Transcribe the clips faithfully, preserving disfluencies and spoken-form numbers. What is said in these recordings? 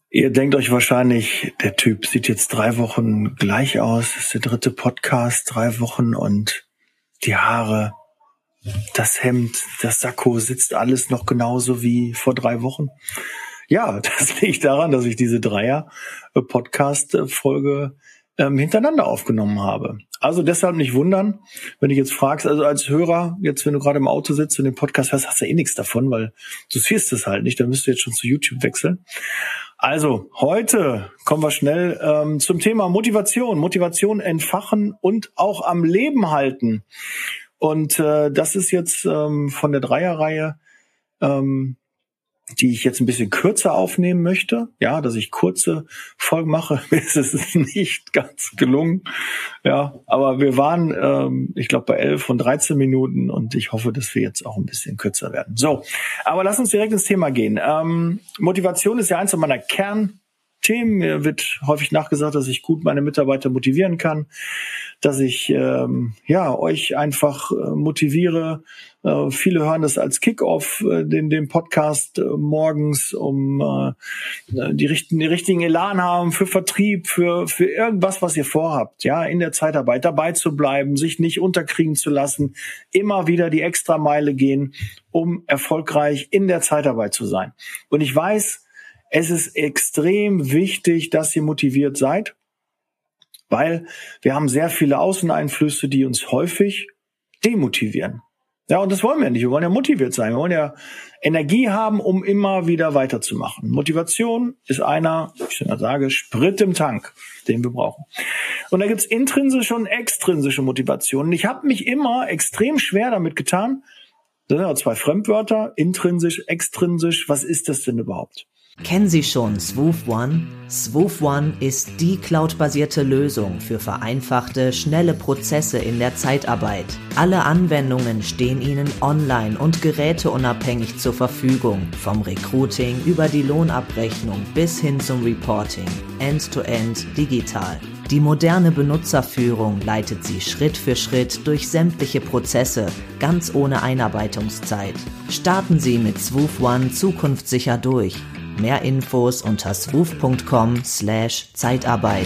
Ihr denkt euch wahrscheinlich, der Typ sieht jetzt drei Wochen gleich aus, das ist der dritte Podcast, drei Wochen und die Haare, das Hemd, das Sakko sitzt alles noch genauso wie vor drei Wochen. Ja, das liegt daran, dass ich diese Dreier-Podcast-Folge ähm, hintereinander aufgenommen habe. Also deshalb nicht wundern, wenn ich jetzt fragst, also als Hörer, jetzt wenn du gerade im Auto sitzt und den Podcast hörst, hast du eh nichts davon, weil du siehst es halt nicht, dann müsst du jetzt schon zu YouTube wechseln. Also heute kommen wir schnell ähm, zum Thema Motivation. Motivation entfachen und auch am Leben halten. Und äh, das ist jetzt ähm, von der Dreierreihe, ähm, die ich jetzt ein bisschen kürzer aufnehmen möchte. Ja, dass ich kurze Folgen mache, ist es nicht ganz gelungen. Ja, aber wir waren, ähm, ich glaube, bei elf und dreizehn Minuten und ich hoffe, dass wir jetzt auch ein bisschen kürzer werden. So, aber lass uns direkt ins Thema gehen. Ähm, Motivation ist ja eins meiner Kernthemen. Mir wird häufig nachgesagt, dass ich gut meine Mitarbeiter motivieren kann, dass ich ähm, ja euch einfach äh, motiviere. Äh, viele hören das als Kick-Off, äh, den, den Podcast äh, morgens, um äh, die, richten, die richtigen Elan haben für Vertrieb, für für irgendwas, was ihr vorhabt, ja, in der Zeitarbeit dabei zu bleiben, sich nicht unterkriegen zu lassen, immer wieder die Extrameile gehen, um erfolgreich in der Zeitarbeit zu sein. Und ich weiß, es ist extrem wichtig, dass ihr motiviert seid, weil wir haben sehr viele Außeneinflüsse, die uns häufig demotivieren. Ja, und das wollen wir nicht. Wir wollen ja motiviert sein. Wir wollen ja Energie haben, um immer wieder weiterzumachen. Motivation ist einer, ich schon sage, Sprit im Tank, den wir brauchen. Und da gibt's intrinsische und extrinsische Motivationen. Ich habe mich immer extrem schwer damit getan. Das sind ja zwei Fremdwörter, intrinsisch, extrinsisch. Was ist das denn überhaupt? Kennen Sie schon Swoof One? Swoof One ist die cloudbasierte Lösung für vereinfachte, schnelle Prozesse in der Zeitarbeit. Alle Anwendungen stehen Ihnen online und geräteunabhängig zur Verfügung. Vom Recruiting über die Lohnabrechnung bis hin zum Reporting. End-to-end digital. Die moderne Benutzerführung leitet Sie Schritt für Schritt durch sämtliche Prozesse, ganz ohne Einarbeitungszeit. Starten Sie mit Swoof One zukunftssicher durch. Mehr Infos unter swoof.com slash Zeitarbeit.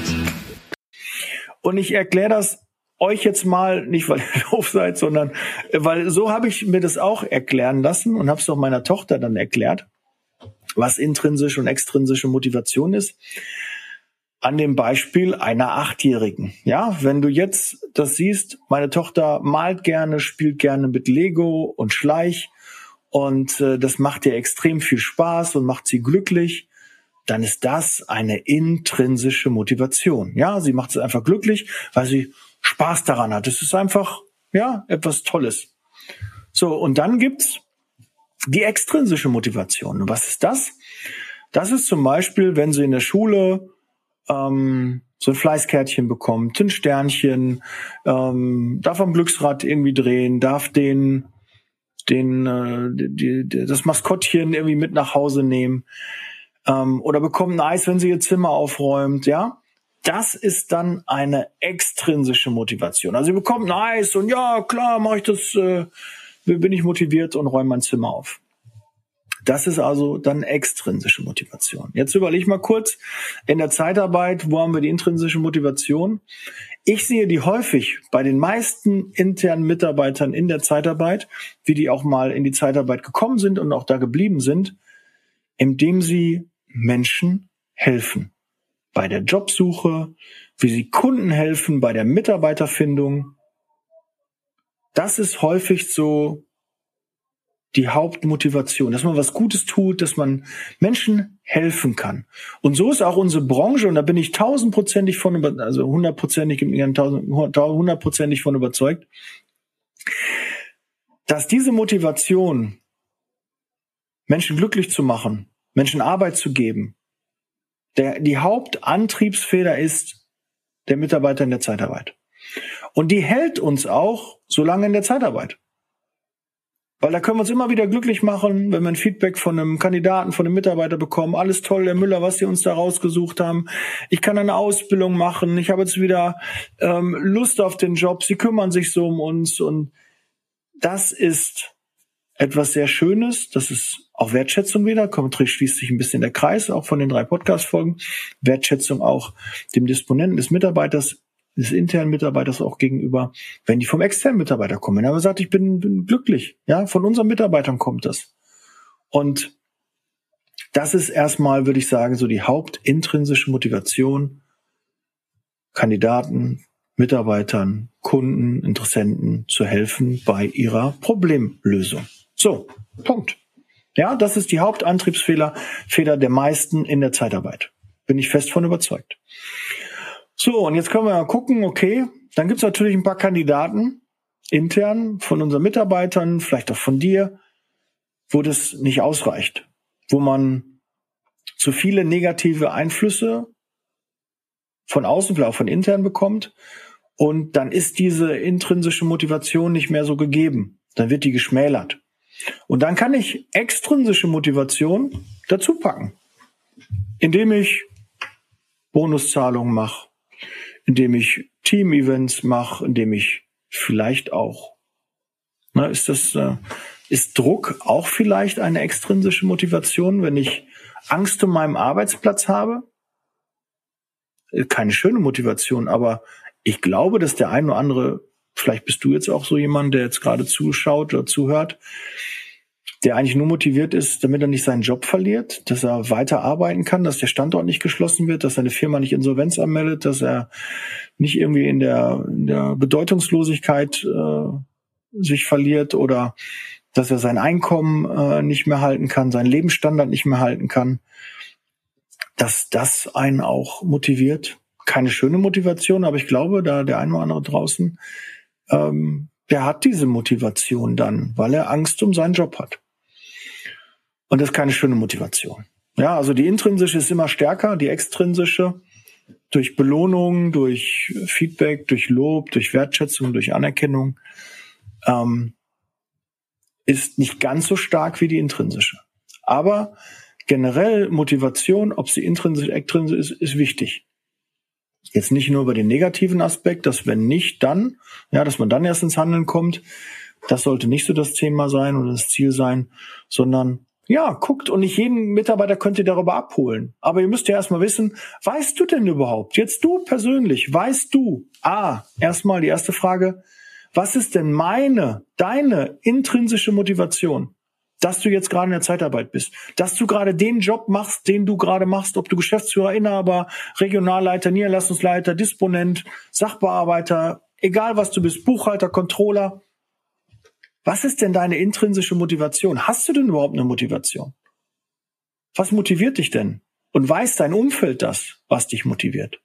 Und ich erkläre das euch jetzt mal, nicht weil ihr doof seid, sondern weil so habe ich mir das auch erklären lassen und habe es auch meiner Tochter dann erklärt, was intrinsische und extrinsische Motivation ist. An dem Beispiel einer Achtjährigen. Ja, wenn du jetzt das siehst, meine Tochter malt gerne, spielt gerne mit Lego und Schleich. Und äh, das macht ihr extrem viel Spaß und macht sie glücklich, dann ist das eine intrinsische Motivation. Ja, sie macht es einfach glücklich, weil sie Spaß daran hat. Es ist einfach, ja, etwas Tolles. So, und dann gibt's die extrinsische Motivation. Und was ist das? Das ist zum Beispiel, wenn sie in der Schule ähm, so ein Fleißkärtchen bekommt, ein Sternchen, ähm, darf am Glücksrad irgendwie drehen, darf den den äh, die, die, das Maskottchen irgendwie mit nach Hause nehmen ähm, oder bekommt ein Eis, wenn sie ihr Zimmer aufräumt, ja. Das ist dann eine extrinsische Motivation. Also sie bekommt ein Eis und ja, klar, mache ich das, äh, bin ich motiviert und räume mein Zimmer auf. Das ist also dann extrinsische Motivation. Jetzt überleg mal kurz, in der Zeitarbeit, wo haben wir die intrinsische Motivation? Ich sehe die häufig bei den meisten internen Mitarbeitern in der Zeitarbeit, wie die auch mal in die Zeitarbeit gekommen sind und auch da geblieben sind, indem sie Menschen helfen. Bei der Jobsuche, wie sie Kunden helfen, bei der Mitarbeiterfindung. Das ist häufig so die Hauptmotivation, dass man was Gutes tut, dass man Menschen helfen kann. Und so ist auch unsere Branche, und da bin ich tausendprozentig von, über, also hundertprozentig, hundertprozentig von überzeugt, dass diese Motivation, Menschen glücklich zu machen, Menschen Arbeit zu geben, der, die Hauptantriebsfeder ist der Mitarbeiter in der Zeitarbeit. Und die hält uns auch so lange in der Zeitarbeit. Weil da können wir uns immer wieder glücklich machen, wenn wir ein Feedback von einem Kandidaten, von einem Mitarbeiter bekommen. Alles toll, Herr Müller, was Sie uns da rausgesucht haben. Ich kann eine Ausbildung machen. Ich habe jetzt wieder ähm, Lust auf den Job. Sie kümmern sich so um uns. Und das ist etwas sehr Schönes, das ist auch Wertschätzung wieder, kommt, schließt sich ein bisschen der Kreis, auch von den drei Podcast-Folgen. Wertschätzung auch dem Disponenten, des Mitarbeiters, des internen Mitarbeiters auch gegenüber, wenn die vom externen Mitarbeiter kommen. Wenn er aber sagt, ich bin, bin glücklich, ja, von unseren Mitarbeitern kommt das. Und das ist erstmal, würde ich sagen, so die hauptintrinsische Motivation, Kandidaten, Mitarbeitern, Kunden, Interessenten zu helfen bei ihrer Problemlösung. So, Punkt. Ja, das ist die Hauptantriebsfehler, Fehler der meisten in der Zeitarbeit. Bin ich fest von überzeugt. So, und jetzt können wir mal gucken, okay, dann gibt's natürlich ein paar Kandidaten, intern, von unseren Mitarbeitern, vielleicht auch von dir, wo das nicht ausreicht, wo man zu viele negative Einflüsse von außen, vielleicht auch von intern bekommt, und dann ist diese intrinsische Motivation nicht mehr so gegeben. Dann wird die geschmälert. Und dann kann ich extrinsische Motivation dazu packen, indem ich Bonuszahlungen mache, indem ich Team-Events mache, indem ich vielleicht auch, na, ist das, äh, ist Druck auch vielleicht eine extrinsische Motivation, wenn ich Angst um meinen Arbeitsplatz habe? Keine schöne Motivation, aber ich glaube, dass der ein oder andere, vielleicht bist du jetzt auch so jemand, der jetzt gerade zuschaut oder zuhört, der eigentlich nur motiviert ist, damit er nicht seinen Job verliert, dass er weiter arbeiten kann, dass der Standort nicht geschlossen wird, dass seine Firma nicht Insolvenz anmeldet, dass er nicht irgendwie in der, in der Bedeutungslosigkeit äh, sich verliert oder dass er sein Einkommen äh, nicht mehr halten kann, seinen Lebensstandard nicht mehr halten kann, dass das einen auch motiviert. Keine schöne Motivation, aber ich glaube, da der eine oder andere draußen, ähm, der hat diese Motivation dann, weil er Angst um seinen Job hat. Und das ist keine schöne Motivation. Ja, also die intrinsische ist immer stärker, die extrinsische durch Belohnung, durch Feedback, durch Lob, durch Wertschätzung, durch Anerkennung ähm, ist nicht ganz so stark wie die intrinsische. Aber generell Motivation, ob sie intrinsisch oder extrinsisch ist, ist wichtig. Jetzt nicht nur über den negativen Aspekt, dass wenn nicht, dann, ja, dass man dann erst ins Handeln kommt. Das sollte nicht so das Thema sein oder das Ziel sein, sondern ja, guckt, und nicht jeden Mitarbeiter könnt ihr darüber abholen. Aber ihr müsst ja erstmal wissen, weißt du denn überhaupt, jetzt du persönlich, weißt du, ah, erstmal die erste Frage, was ist denn meine, deine intrinsische Motivation, dass du jetzt gerade in der Zeitarbeit bist, dass du gerade den Job machst, den du gerade machst, ob du Geschäftsführer, Inhaber, Regionalleiter, Niederlassungsleiter, Disponent, Sachbearbeiter, egal was du bist, Buchhalter, Controller. Was ist denn deine intrinsische Motivation? Hast du denn überhaupt eine Motivation? Was motiviert dich denn? Und weiß dein Umfeld das, was dich motiviert?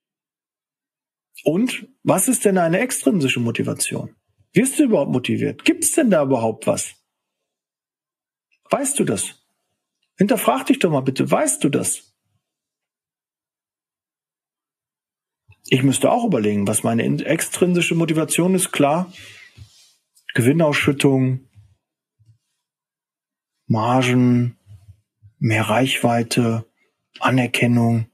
Und was ist denn eine extrinsische Motivation? Wirst du überhaupt motiviert? Gibt es denn da überhaupt was? Weißt du das? Hinterfrag dich doch mal bitte, weißt du das? Ich müsste auch überlegen, was meine extrinsische Motivation ist, klar. Gewinnausschüttung, Margen, mehr Reichweite, Anerkennung,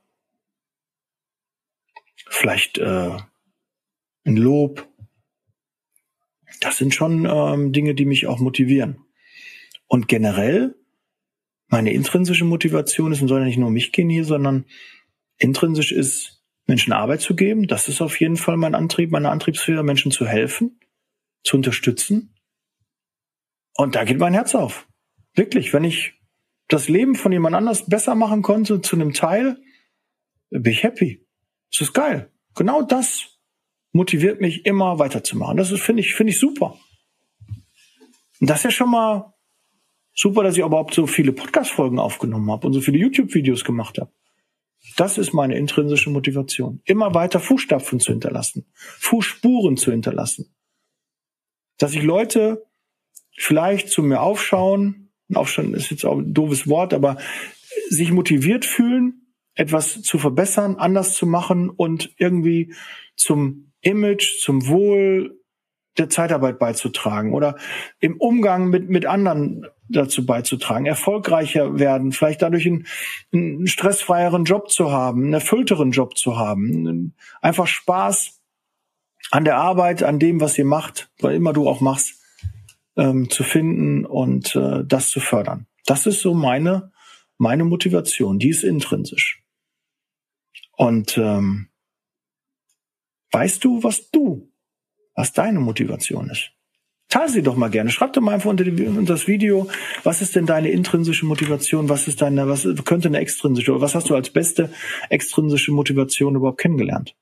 vielleicht äh, ein Lob. Das sind schon ähm, Dinge, die mich auch motivieren. Und generell, meine intrinsische Motivation ist, und soll ja nicht nur um mich gehen hier, sondern intrinsisch ist, Menschen Arbeit zu geben. Das ist auf jeden Fall mein Antrieb, meine Antriebsfeder, Menschen zu helfen, zu unterstützen. Und da geht mein Herz auf. Wirklich, wenn ich das Leben von jemand anders besser machen konnte, zu einem Teil, bin ich happy. Das ist geil. Genau das motiviert mich immer weiterzumachen. Das ist, finde ich, finde ich super. Und das ist ja schon mal super, dass ich überhaupt so viele Podcast-Folgen aufgenommen habe und so viele YouTube-Videos gemacht habe. Das ist meine intrinsische Motivation. Immer weiter Fußstapfen zu hinterlassen, Fußspuren zu hinterlassen. Dass sich Leute vielleicht zu mir aufschauen, aufschauen ist jetzt auch ein doofes Wort, aber sich motiviert fühlen, etwas zu verbessern, anders zu machen und irgendwie zum Image, zum Wohl der Zeitarbeit beizutragen oder im Umgang mit mit anderen dazu beizutragen, erfolgreicher werden, vielleicht dadurch einen, einen stressfreieren Job zu haben, einen erfüllteren Job zu haben, einfach Spaß an der Arbeit, an dem, was ihr macht, was immer du auch machst, ähm, zu finden und äh, das zu fördern. Das ist so meine, meine Motivation. Die ist intrinsisch. Und ähm, weißt du, was du, was deine Motivation ist? Teile sie doch mal gerne. Schreib doch mal einfach unter, die, unter das Video, was ist denn deine intrinsische Motivation, was ist deine, was könnte eine extrinsische, oder was hast du als beste extrinsische Motivation überhaupt kennengelernt?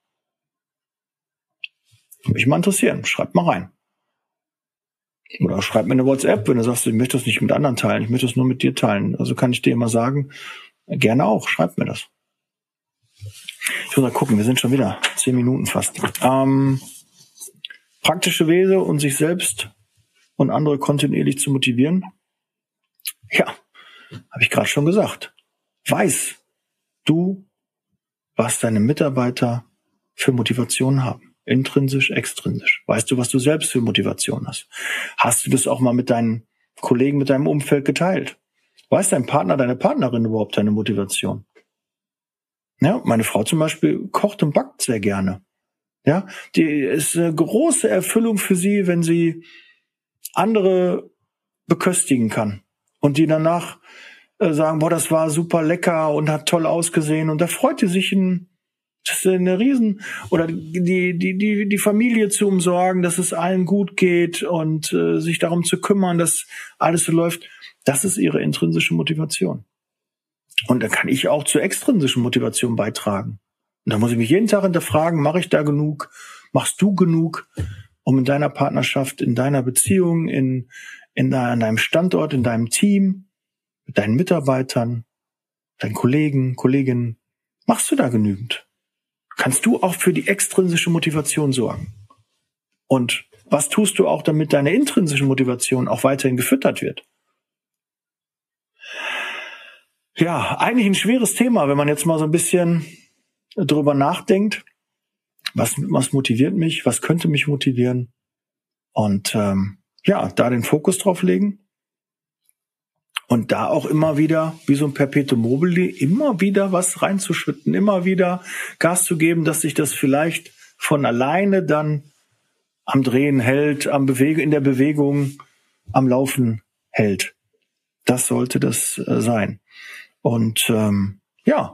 Würde mich mal interessieren. Schreib mal rein. Oder schreib mir eine WhatsApp, wenn du sagst, ich möchte das nicht mit anderen teilen, ich möchte das nur mit dir teilen. Also kann ich dir immer sagen, gerne auch, schreib mir das. Ich muss mal gucken, wir sind schon wieder zehn Minuten fast. Ähm, praktische Wege und sich selbst und andere kontinuierlich zu motivieren. Ja, habe ich gerade schon gesagt. Weiß du, was deine Mitarbeiter für Motivation haben? Intrinsisch, extrinsisch. Weißt du, was du selbst für Motivation hast? Hast du das auch mal mit deinen Kollegen, mit deinem Umfeld geteilt? Weiß dein Partner, deine Partnerin überhaupt deine Motivation? Ja, meine Frau zum Beispiel kocht und backt sehr gerne. Ja, die ist eine große Erfüllung für sie, wenn sie andere beköstigen kann und die danach äh, sagen, boah, das war super lecker und hat toll ausgesehen, und da freut die sich ein, das ist eine Riesen, oder die die die die Familie zu umsorgen, dass es allen gut geht und äh, sich darum zu kümmern, dass alles so läuft. Das ist ihre intrinsische Motivation. Und da kann ich auch zur extrinsischen Motivation beitragen. Und da muss ich mich jeden Tag hinterfragen, mache ich da genug? Machst du genug, um in deiner Partnerschaft, in deiner Beziehung, in, in deinem Standort, in deinem Team, mit deinen Mitarbeitern, deinen Kollegen, Kolleginnen, machst du da genügend? Kannst du auch für die extrinsische Motivation sorgen? Und was tust du auch, damit deine intrinsische Motivation auch weiterhin gefüttert wird? Ja, eigentlich ein schweres Thema, wenn man jetzt mal so ein bisschen drüber nachdenkt. Was, was motiviert mich? Was könnte mich motivieren? Und ähm, ja, da den Fokus drauf legen. Und da auch immer wieder, wie so ein Perpetuum mobile, immer wieder was reinzuschütten, immer wieder Gas zu geben, dass sich das vielleicht von alleine dann am Drehen hält, am Bewegen, in der Bewegung, am Laufen hält. Das sollte das äh, sein. Und ähm, ja,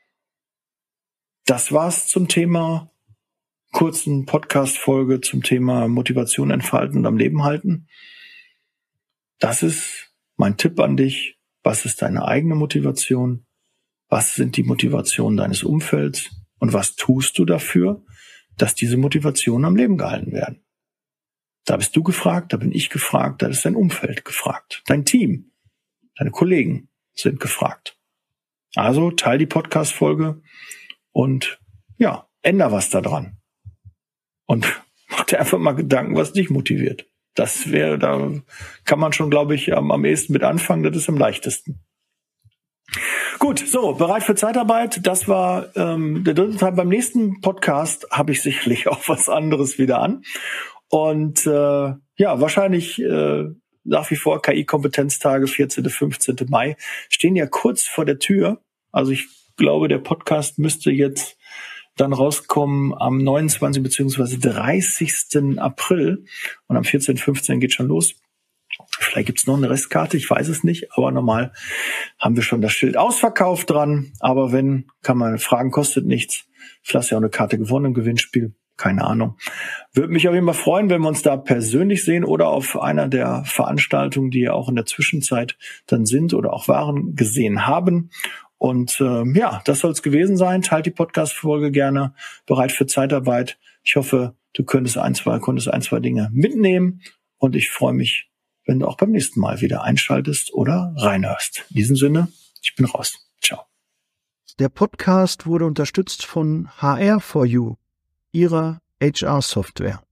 das war's zum Thema kurzen Podcast-Folge zum Thema Motivation entfalten und am Leben halten. Das ist mein Tipp an dich. Was ist deine eigene Motivation? Was sind die Motivationen deines Umfelds? Und was tust du dafür, dass diese Motivationen am Leben gehalten werden? Da bist du gefragt, da bin ich gefragt, da ist dein Umfeld gefragt. Dein Team, deine Kollegen sind gefragt. Also teil die Podcast-Folge und ja, änder was da dran. Und mach dir einfach mal Gedanken, was dich motiviert. Das wäre, da kann man schon, glaube ich, am, am ehesten mit anfangen. Das ist am leichtesten. Gut, so, bereit für Zeitarbeit. Das war ähm, der dritte Teil. Beim nächsten Podcast habe ich sicherlich auch was anderes wieder an. Und äh, ja, wahrscheinlich äh, nach wie vor K I-Kompetenztage, vierzehnten, fünfzehnten Mai, stehen ja kurz vor der Tür. Also ich glaube, der Podcast müsste jetzt dann rauskommen am neunundzwanzigsten beziehungsweise dreißigsten April. Und am vierzehnten, fünfzehnten geht schon los. Vielleicht gibt's noch eine Restkarte, ich weiß es nicht. Aber normal haben wir schon das Schild ausverkauft dran. Aber wenn, kann man, Fragen kostet nichts. Vielleicht hast du ja auch eine Karte gewonnen im Gewinnspiel. Keine Ahnung. Würde mich auf jeden Fall freuen, wenn wir uns da persönlich sehen oder auf einer der Veranstaltungen, die ja auch in der Zwischenzeit dann sind oder auch waren, gesehen haben. Und äh, ja, das soll es gewesen sein. Teilt die Podcast-Folge gerne. Bereit für Zeitarbeit. Ich hoffe, du könntest ein, zwei, konntest ein, zwei Dinge mitnehmen. Und ich freue mich, wenn du auch beim nächsten Mal wieder einschaltest oder reinhörst. In diesem Sinne, ich bin raus. Ciao. Der Podcast wurde unterstützt von H R for You, ihrer H R-Software.